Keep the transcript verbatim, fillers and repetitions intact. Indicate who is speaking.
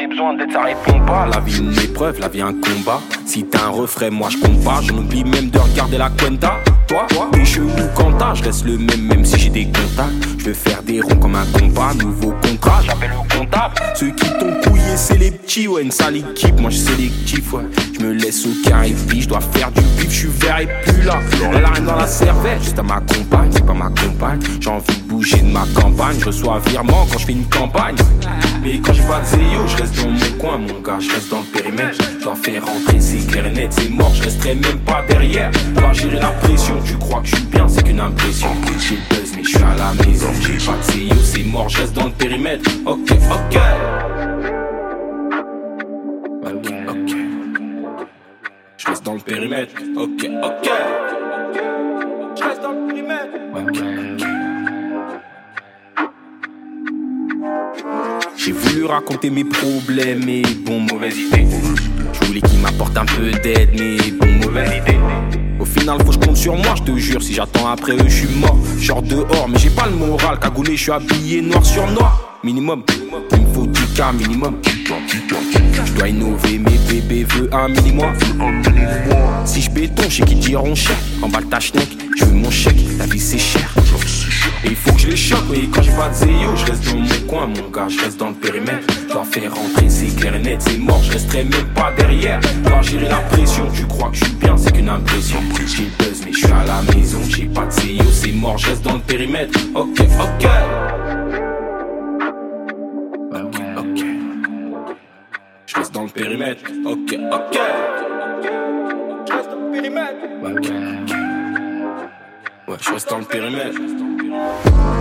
Speaker 1: j'ai besoin d'aide, ça répond pas.
Speaker 2: La vie une épreuve, la vie un combat. Si t'as un refrain, moi je compte pas. J'en oublie même de regarder la cuenta. Toi, t'es chelou quand t'as, je reste le même même si j'ai des contacts. Je veux faire des ronds comme un combat, nouveau contrat, j'appelle le comptable. Ceux qui t'ont couillé c'est les petits, ouais une sale équipe, moi je suis sélectif, ouais. Je me laisse au carré, je dois faire du bif, je suis vert et plus là. Elle a rien dans la cervelle, juste à ma compagne, c'est pas ma compagne. J'ai envie de bouger de ma campagne, je reçois un virement quand je fais une campagne. Mais quand j'ai pas de zéyo, je reste dans mon coin, mon gars, je reste dans le périmètre. Je dois faire rentrer, c'est clair et net, c'est mort, je resterai même pas derrière. Je dois gérer la pression, tu crois que je suis bien, c'est qu'une impression. J'ai le buzz, mais je suis à la maison, j'ai pas de zéyo, c'est mort, je reste dans le périmètre. Ok, ok. Ok, ok. Je reste dans le périmètre. Ok, ok. Je reste dans le périmètre. Ok, ok. J'ai voulu raconter mes problèmes, mais bon, mauvaise idée. Je voulais qu'ils m'apportent un peu d'aide, mais bon, mauvaise idée. Au final, faut que je compte sur moi, je te jure. Si j'attends après eux, je suis mort. Genre dehors, mais j'ai pas le moral. Cagoulé, je suis habillé noir sur noir. Minimum, il me faut dix K minimum. Je dois innover, mes bébés veulent un minimum. Si je béton, je sais qu'ils diront cher. En bas ta schneck, je veux mon chèque. La vie c'est cher. Et il faut que je les choque, mais quand j'ai pas de zéyo, je reste dans mon coin, mon gars, je reste dans le périmètre. Je dois faire rentrer, c'est clair et net, c'est mort, je resterai même pas derrière. Je dois gérer la pression, tu crois que je suis bien, c'est qu'une impression. J'ai le buzz, mais je suis à la maison, j'ai pas de zéyo, c'est mort, je reste dans le périmètre. Ok, ok. Ok, ok. Je reste dans le périmètre. Ok, ok. Je reste dans le périmètre. Ok, ok. Ouais, je reste dans le périmètre.